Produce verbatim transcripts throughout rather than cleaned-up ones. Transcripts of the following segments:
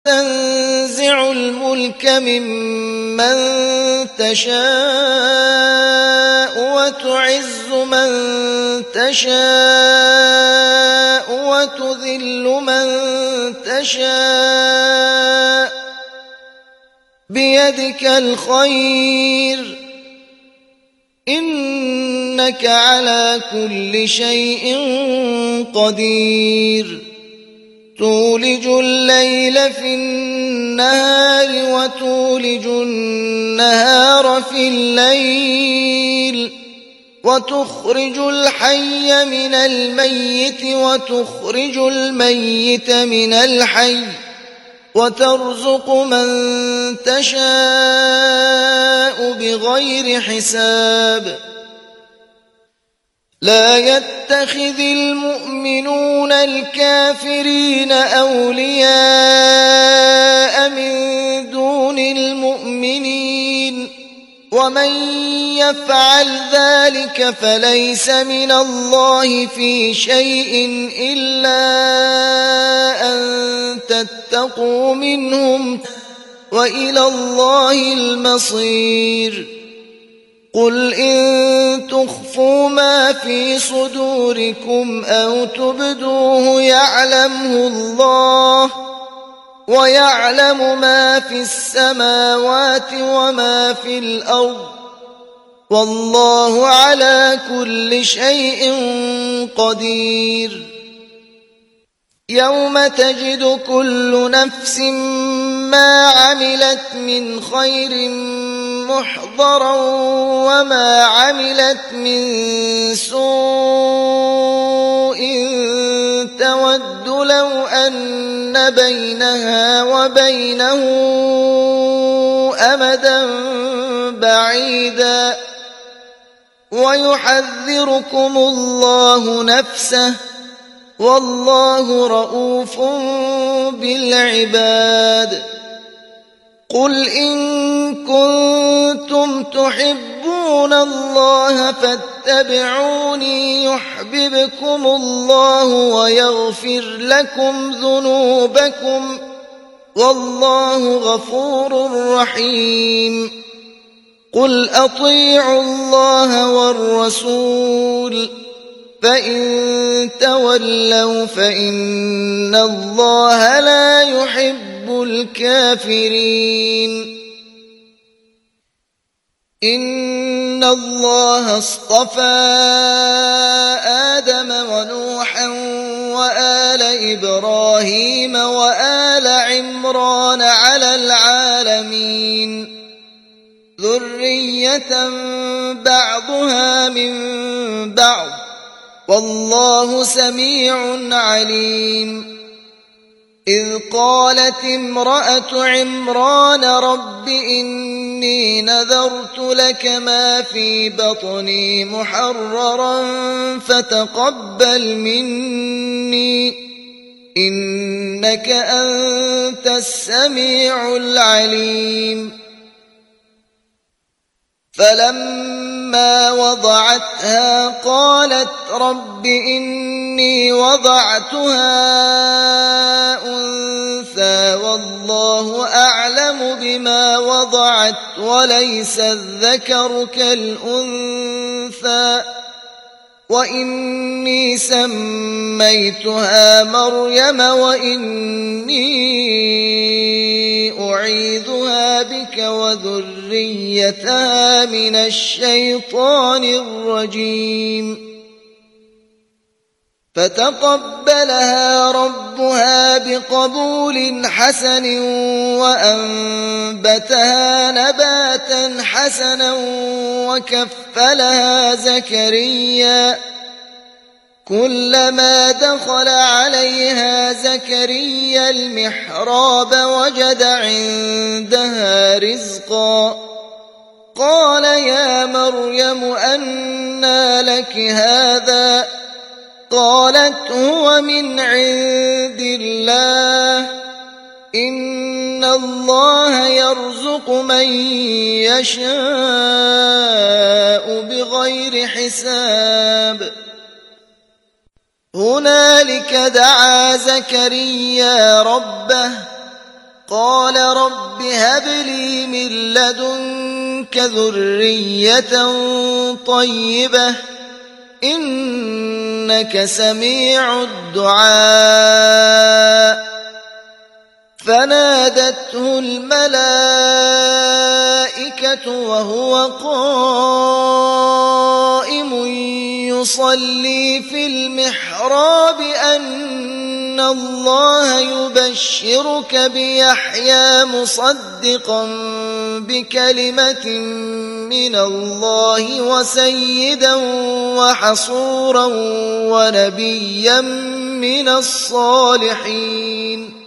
تنزع الملك ممن تشاء وتعز من تشاء وتذل من تشاء بيدك الخير إنك على كل شيء قدير تولج الليل في النهار وتولج النهار في الليل وتخرج الحي من الميت وتخرج الميت من الحي وترزق من تشاء بغير حساب لا يتخذ المؤمنون الكافرين أولياء من دون المؤمنين ومن يفعل ذلك فليس من الله في شيء إلا أن تتقوا منهم وإلى الله المصير قل إن تخفوا ما في صدوركم أو تبدوه يعلمه الله ويعلم ما في السماوات وما في الأرض والله على كل شيء قدير يوم تجد كل نفس ما عملت من خير محضرا وما عملت من سوء تود لو أن بينها وبينه أمدا بعيدا ويحذركم الله نفسه والله رؤوف بالعباد قل إن كنتم تحبون الله فاتبعوني يحببكم الله ويغفر لكم ذنوبكم والله غفور رحيم قل أطيعوا الله والرسول فإن تولوا فإن الله لا يحب الكافرين إن الله اصطفى آدم ونوحا وآل إبراهيم وآل عمران على العالمين ذرية بعضها من بعض والله سميع عليم إذ قالت امرأة عمران رب إني نذرت لك ما في بطني محررا فتقبل مني إنك أنت السميع العليم فلما وضعتها قالت رب إني وضعتها أنثى والله أعلم بما وضعت وليس الذكر كالأنثى وإني سميتها مريم وإني أعيذها بك وذريتها من الشيطان الرجيم فتقبلها ربها بقبول حسن وأنبتها نباتا حسنا وكفلها زكريا كلما دخل عليها زكريا المحراب وجد عندها رزقا قال يا مريم أنى لك هذا قالت هو من عند الله إن الله يرزق من يشاء بغير حساب هنالك دعا زكريا ربه قال رب هب لي من لدنك ذرية طيبة إنك سميع الدعاء فنادته الملائكة وهو قائم يصلي في المحراب أن الله يبشرك بيحيى مصدقا بكلمة من الله وسيدا وحصورا ونبيا من الصالحين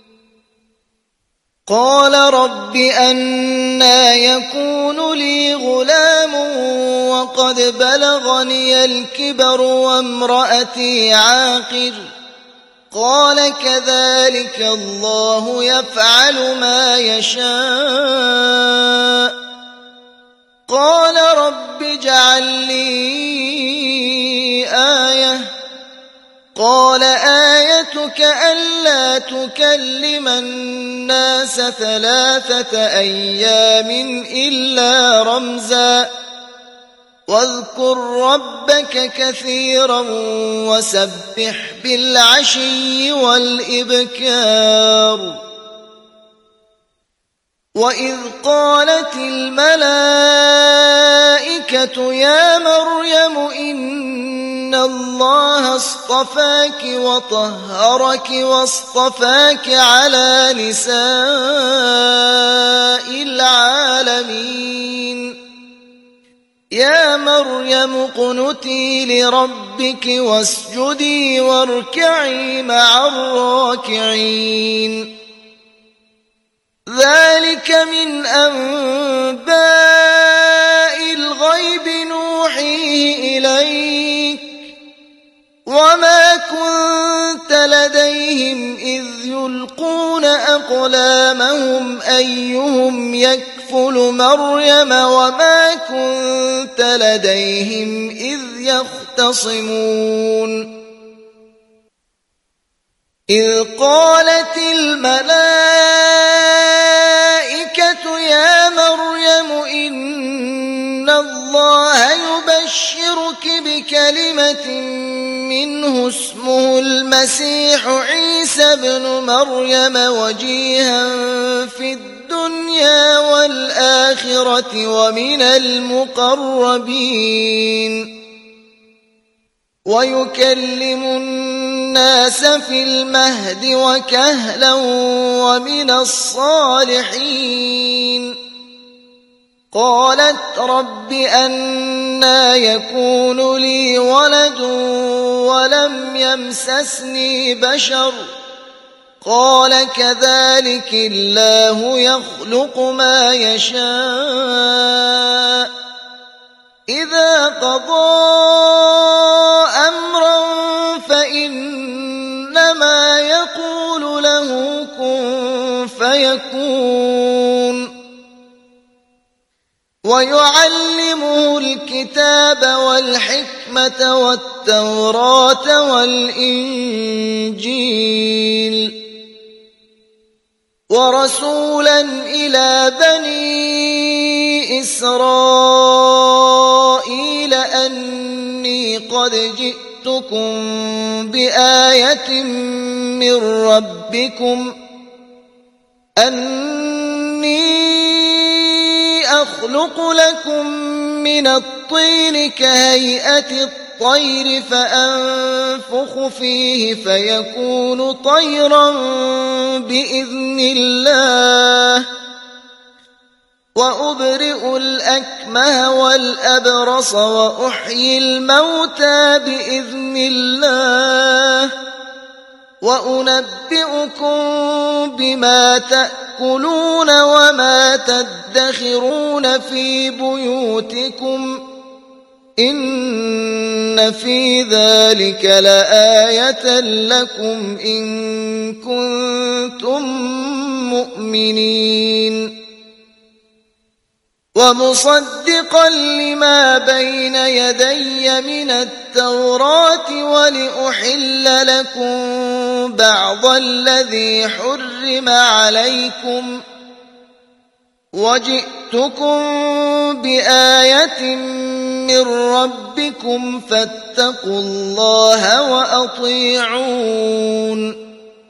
قال رب أنى يكون لي غلام وقد بلغني الكبر وامرأتي عاقر قال كذلك الله يفعل ما يشاء قال رب اجعل لي آية قال آيتك ألا تكلم الناس ثلاثة أيام إلا رمزا واذكر ربك كثيرا وسبح بالعشي والإبكار وإذ قالت الملائكة يا مريم إن الله اصطفاك وطهرك واصطفاك على نساء العالمين يا مريم اقنتي لربك واسجدي واركعي مع الراكعين ذلك من أنباء الغيب نوحيه إليك وما كنت لديهم إذ يلقون أقلامهم أيهم يكفل مريم وما كنت لديهم إذ يختصمون إذ قالت الملائكة يا مريم إن الله يبشرك بكلمة منه اسمه المسيح عيسى بن مريم وجيها في الدنيا والآخرة ومن المقربين ويكلم الناس في المهد وكهلا ومن الصالحين قالت رب أنى يكون لي ولد ولم يمسسني بشر قال كذلك الله يخلق ما يشاء إذا قضى أمرا فإنما يقول له كن فيكون ويعلمه الكتاب والحكمة والتوراة والإنجيل ورسولا إلى بني إسرائيل أني قد جئتكم بآية من ربكم أني أخلق لكم من الطين كهيئة الطير فأنفخ فيه فيكون طيرا بإذن الله وأبرئ الأكمه والأبرص وأحيي الموتى بإذن الله وأنبئكم بما تأكلون وما تدخرون في بيوتكم إن في ذلك لآية لكم إن كنتم مؤمنين ومصدقا لما بين يدي من التوراة ولأحل لكم بعض الذي حرم عليكم وجئتكم بآية من ربكم فاتقوا الله وأطيعون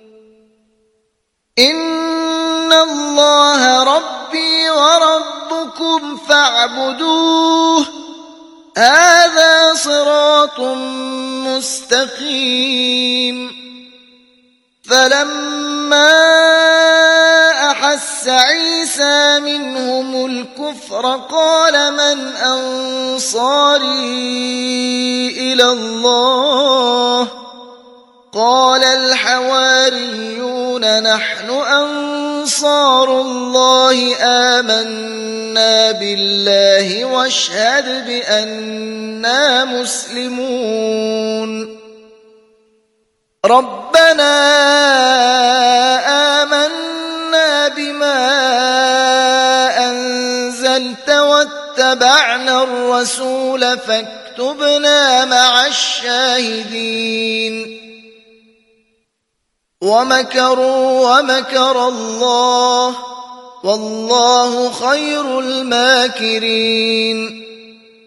إن الله ربي وربكم فاعبدوه هذا صراط مستقيم فلما أحس عيسى منهم الكفر قال من أنصاري إلى الله قال الحواريون نحن أنصار الله آمنا بالله واشهد بأننا مسلمون ربنا آمنا بما أنزلت واتبعنا الرسول فاكتبنا مع الشاهدين ومكروا ومكر الله والله خير الماكرين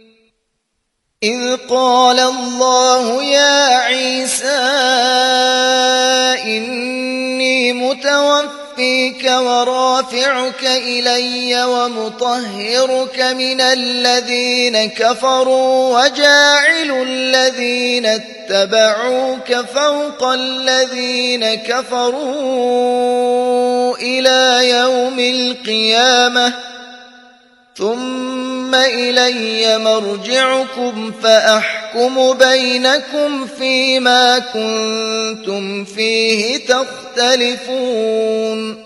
إذ قال الله يا عيسى إني متوفيك ورافعك إلي ومطهرك من الذين كفروا وجاعل الذين اتبعوك فوق الذين كفروا إلى يوم القيامة ثم إلي مرجعكم فأحكم بينكم فيما كنتم فيه تختلفون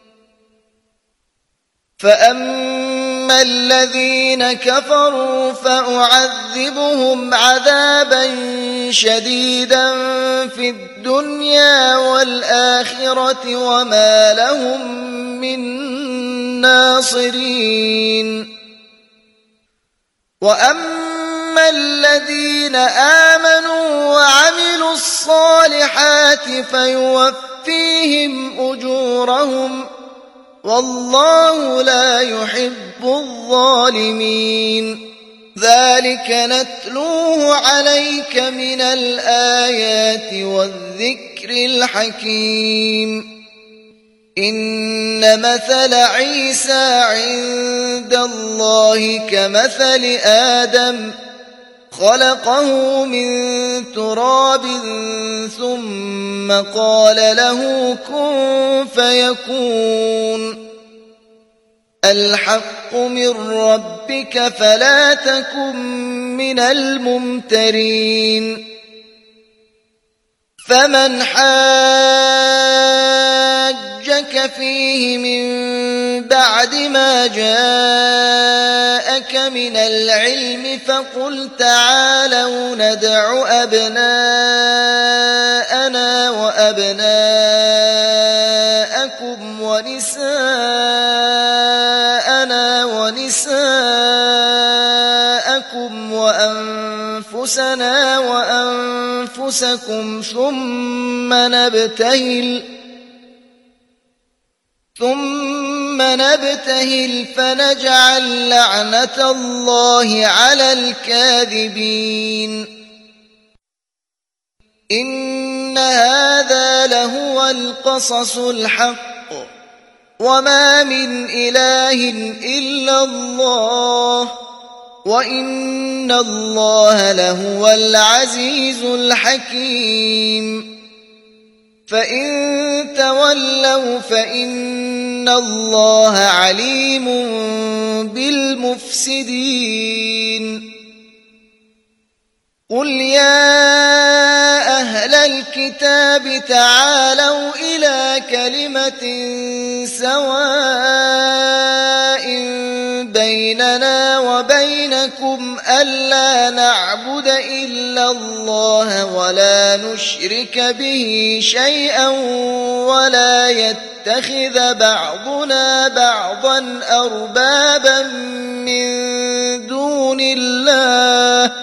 فأما الذين كفروا فأعذبهم عذابا شديدا في الدنيا والآخرة وما لهم من ناصرين وأما الذين آمنوا وعملوا الصالحات فيوفيهم أجورهم والله لا يحب الظالمين ذلك نتلوه عليك من الآيات والذكر الحكيم إن مثل عيسى عند الله كمثل آدم خلقه من تراب ثم قال له كن فيكون الحق من ربك فلا تكن من الممترين فمن حاجك فيه من بعد ما جاءك من العلم فقل تعالوا ندع أبناءنا وأبناءكم ونساءنا ونساءكم وأنفسنا وأنفسكم ثم نبتهل ثم نبتهل فنجعل لعنة الله على الكاذبين إن هذا لهو القصص الحق وما من إله إلا الله وإن الله لهو العزيز الحكيم فإن تولوا فإن الله عليم بالمفسدين قل يا أهل الكتاب تعالوا إلى كلمة سواء بيننا وبينكم ألا نعبد إلا الله ولا نشرك به شيئا ولا يتخذ بعضنا بعضا أربابا من دون الله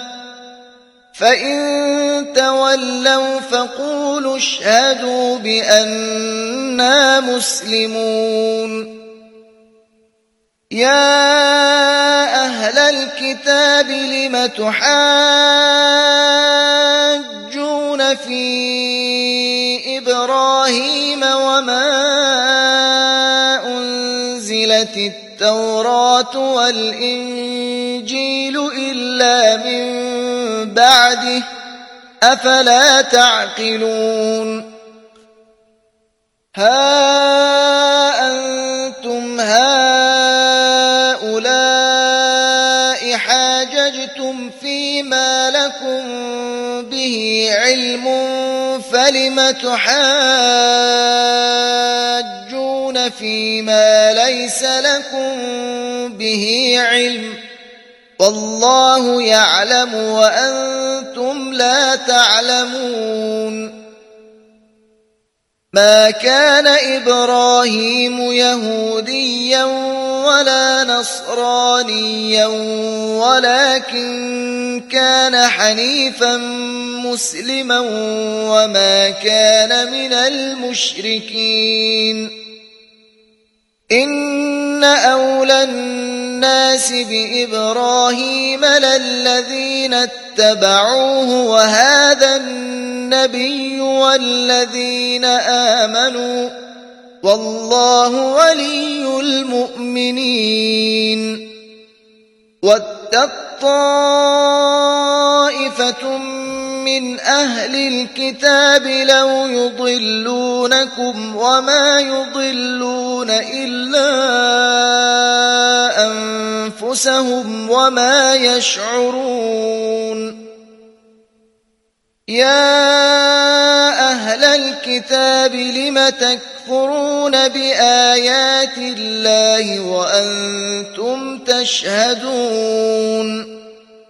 فإن تولوا فقولوا اشهدوا بأننا مسلمون. يا أهل الكتاب لم تحاجون في إبراهيم وما أنزلت التوراة والإنجيل إلا من بعده أفلا تعقلون. ها أنتم هؤلاء حاججتم فيما لكم به علم فلم تحاجون فيما ليس لكم به علم والله يعلم وأنتم لا تعلمون. ما كان إبراهيم يهوديا ولا نصرانيا ولكن كان حنيفا مسلما وما كان من المشركين. إن أولى الناس بإبراهيم للذين اتبعوه وهذا النبي والذين آمنوا والله ولي المؤمنين. وَدَّت طَّائِفَةٌ من أهل الكتاب لو يضلونكم وما يضلون إلا أنفسهم وما يشعرون. يا أهل الكتاب لم تكفرون بآيات الله وأنتم تشهدون.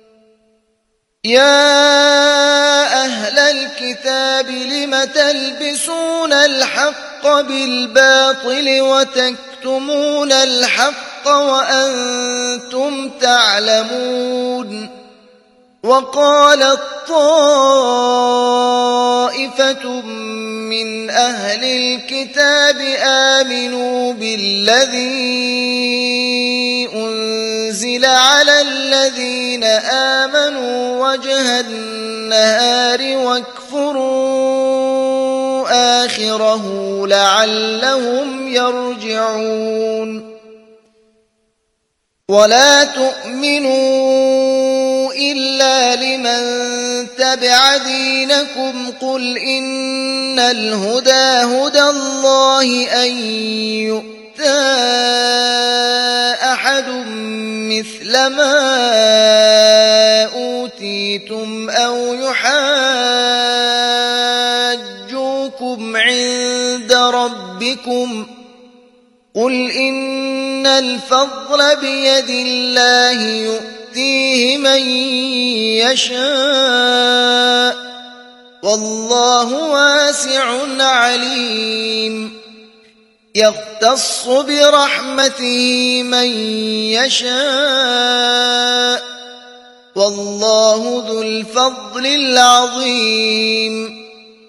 يا أهل الكتاب لم تلبسون الحق بالباطل وتكتمون الحق وأنتم تعلمون. وقالت طائفة من أهل الكتاب آمنوا بالذي أنزل على الذين آمنوا وجه النهار واكفروا آخره لعلهم يرجعون. ولا تؤمنوا إلا لمن تبع دينكم قل إن الهدى هدى الله أن يؤتى أحد مثل ما أوتيتم أو يحاجوكم عند ربكم قل إن الفضل بيد الله يؤتيه من يشاء والله واسع عليم. يختص برحمته من يشاء والله ذو الفضل العظيم.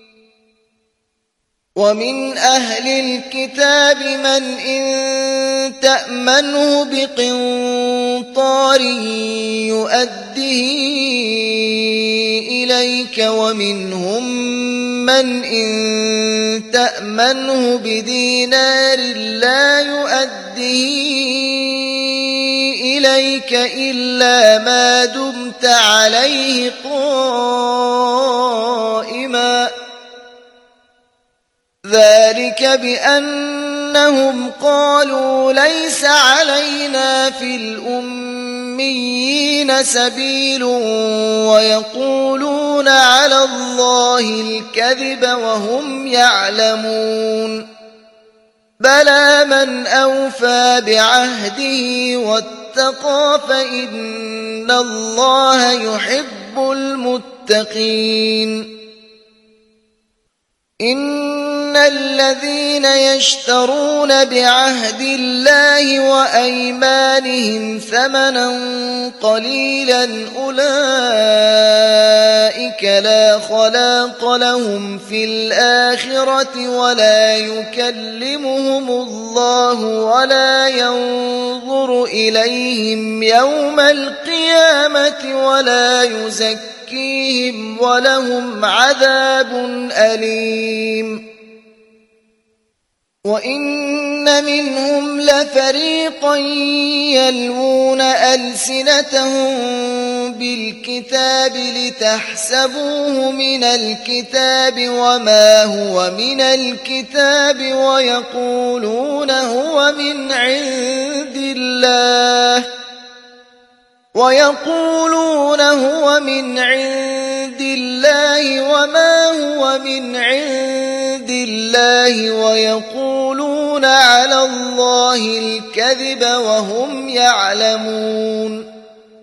ومن أهل الكتاب من إن تأمنه بقنطار يؤديه إليك ومنهم من إن تأمنه بدينار لا يؤديه إليك إلا ما دمت عليه قائما ذلك بأنهم قالوا ليس علينا في الأميين سبيل ويقولون على الله الكذب وهم يعلمون بلى من أوفى بعهده واتقى فإن الله يحب المتقين. إن الذين يشترون بعهد الله وأيمانهم ثمنا قليلا أولئك لا خلاق لهم في الآخرة ولا يكلمهم الله ولا ينظر إليهم يوم القيامة ولا يزكيهم ولهم عذاب أليم. وإن منهم لفريقا يلوون ألسنتهم بالكتاب لتحسبوه من الكتاب وما هو من الكتاب ويقولون هو من عند الله ويقولون هو من عند الله وما هو من عند الله ويقولون على الله الكذب وهم يعلمون.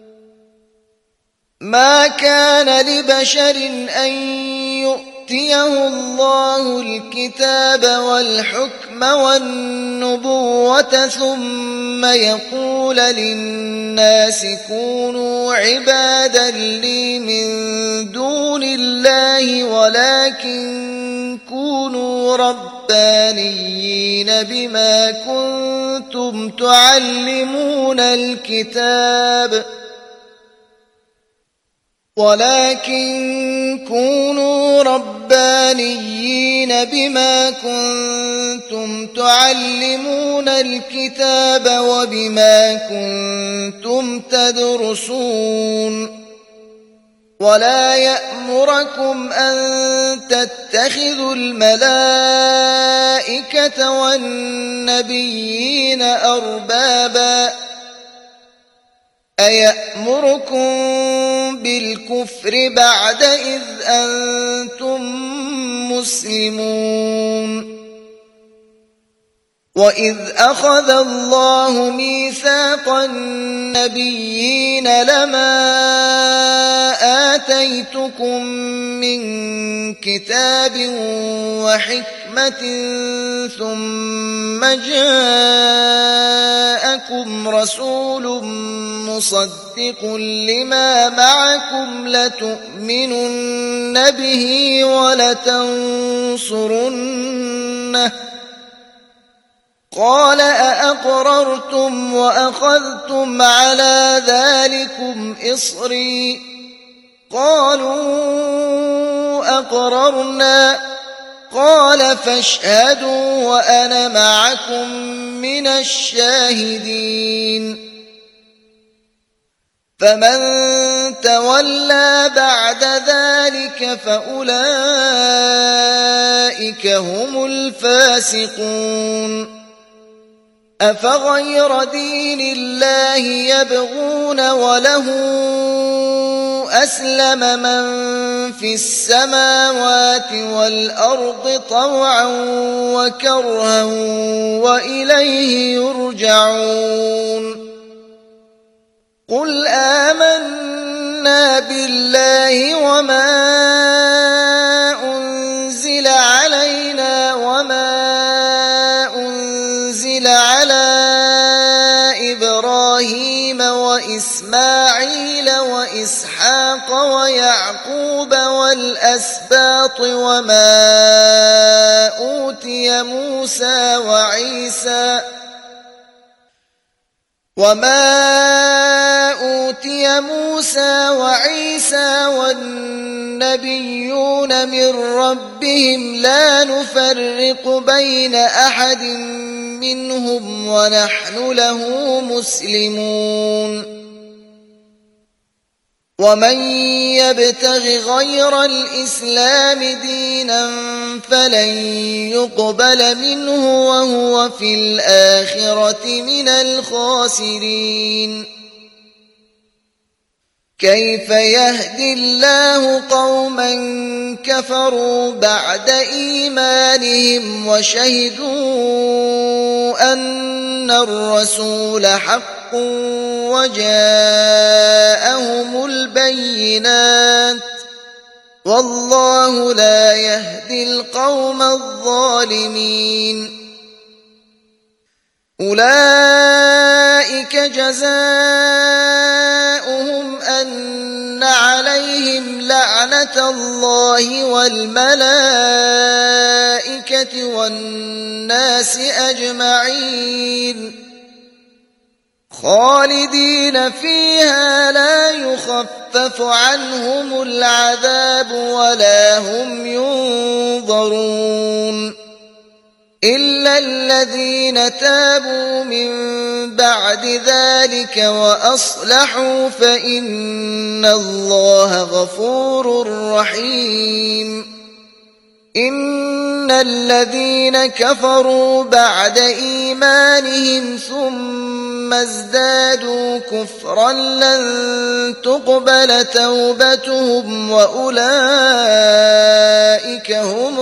ما كان لبشر أن يؤتيه الله الكتاب والحكم والنبوة ثم يقول للناس كونوا عبادا لي من دون الله ولكن كونوا ربانيين بما كنتم تعلمون الكتاب ولكن كونوا ربانيين بما كنتم تعلمون الكتاب وبما كنتم تدرسون. ولا يأمركم أن تتخذوا الملائكة والنبيين أربابا أيأمركم بالكفر بعد إذ أنتم مسلمون. وإذ أخذ الله ميثاق النبيين لما آتيتكم من كتاب وحكمة ثم جاءكم رسول مصدق لما معكم لتؤمنن به ولتنصرنه قال أأقررتم وأخذتم على ذلكم إصري قالوا أقررنا قال فاشهدوا وأنا معكم من الشاهدين. فمن تولى بعد ذلك فأولئك هم الفاسقون. أفغير دين الله يبغون وله أسلم من في السماوات والأرض طوعا وكرها وإليه يرجعون. قل آمنا بالله وما أنزل علينا وما أنزل على إبراهيم وإسماعيل وإسحاق ويعقوب والأسباط وما أوتي موسى وعيسى وما أوتي موسى وعيسى والنبيون من ربهم لا نفرق بين أحد منهم ونحن له مسلمون. ومن يبتغ غير الإسلام دينا فلن يقبل منه وهو في الآخرة من الخاسرين. كيف يهدي الله قوما كفروا بعد إيمانهم وشهدوا أن الرسول حق وجاءهم البينات والله لا يهدي القوم الظالمين أولئك جزاؤهم أن عليهم لعنة الله والملائكة والناس أجمعين خالدين فيها لا يخفف عنهم العذاب ولا هم ينظرون إلا الذين تابوا من بعد ذلك وأصلحوا فإن الله غفور رحيم إن الذين كفروا بعد إيمانهم ثم ازدادوا كفرا لن تقبل توبتهم وأولئك هم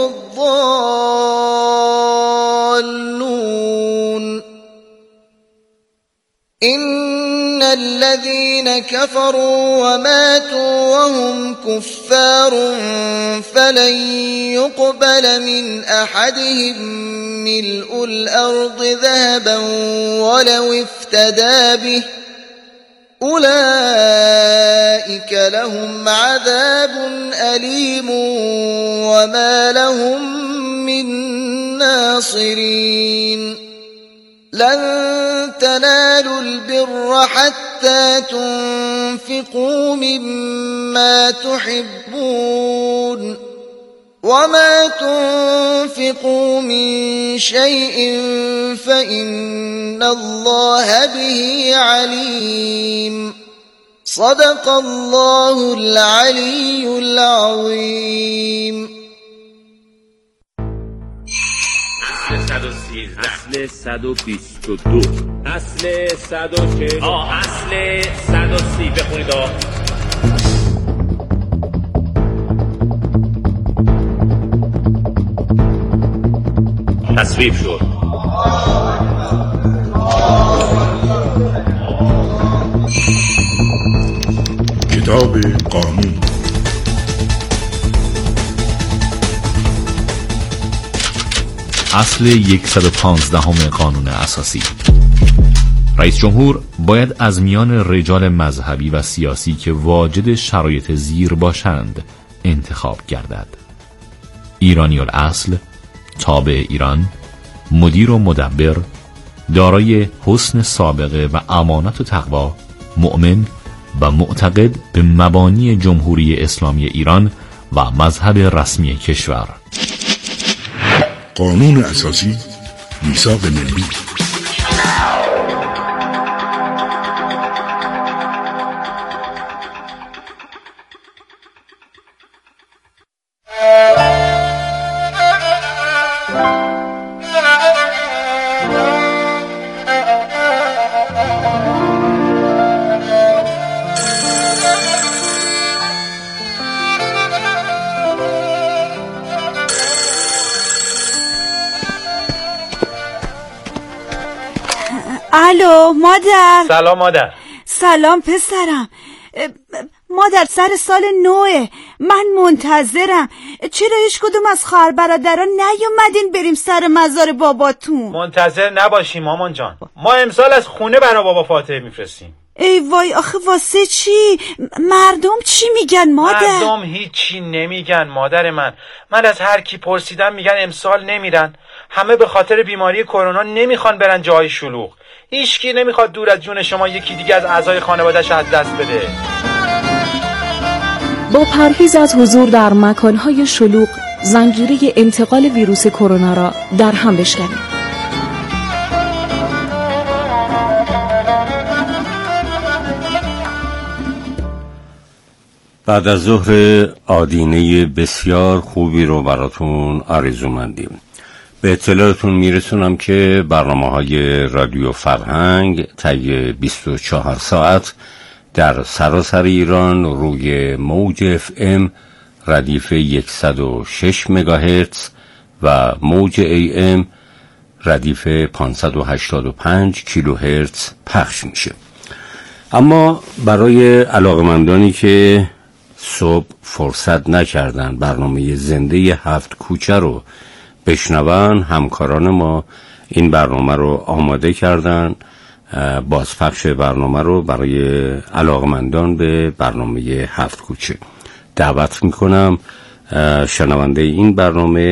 الضالون إن الذين كفروا وماتوا وهم كفار فلن يقبل من أحدهم ملء الأرض ذهبا ولو افتدى به أولئك لهم عذاب أليم وما لهم من ناصرين لن تنالوا البر حتى تنفقوا مما تحبون وما تنفقوا من شيء فإن الله به عليم صدق الله العلي العظيم. اصل صد و بیست و دو اصل صد و چهل آه اصل صد و سی بخونید آه تصویب شد. کتاب قانون. اصل صد و پانزده قانون اساسی. رئیس جمهور باید از میان رجال مذهبی و سیاسی که واجد شرایط زیر باشند انتخاب گردد: ایرانی الاصل، تابع ایران، مدیر و مدبر، دارای حسن سابقه و امانت و تقوا، مؤمن و معتقد به مبانی جمهوری اسلامی ایران و مذهب رسمی کشور. قانون اساسی، میثاق ملی. الو مادر. سلام مادر. سلام پسرم. مادر سر سال نوه، من منتظرم. چرا هیچ کدوم از خواهر برادران نیومدین بریم سر مزار باباتون؟ منتظر نباشیم مامان جان، ما امسال از خونه برا بابا فاتحه میفرستیم. ای وای آخه واسه چی؟ مردم چی میگن مادر؟ مردم هیچی نمیگن مادر من. من از هر کی پرسیدم میگن امسال نمیرن. همه به خاطر بیماری کرونا نمیخوان برن جای شلوغ. هیچکی نمیخواد دور از جون شما یکی دیگه از اعضای خانواده‌اش از دست بده. با پرهیز از حضور در مکانهای شلوغ، زنجیره انتقال ویروس کرونا را در هم بشکنیم. بعد از ظهر آدینه بسیار خوبی رو براتون آرزومندیم. به اطلاعتون میرسونم که برنامه‌های رادیو فرهنگ طی بیست و چهار ساعت در سراسر ایران روی موج اف ام ردیف صد و شش مگاهرتز و موج ای ام ردیف پانصد و هشتاد و پنج کیلوهرتز پخش میشه. اما برای علاقمندانی که صبح فرصت نکردن برنامه زنده هفت کوچه رو بشنون، همکاران ما این برنامه رو آماده کردن. بازپخش برنامه رو برای علاقمندان به برنامه هفت کوچه دعوت میکنم. شنونده این برنامه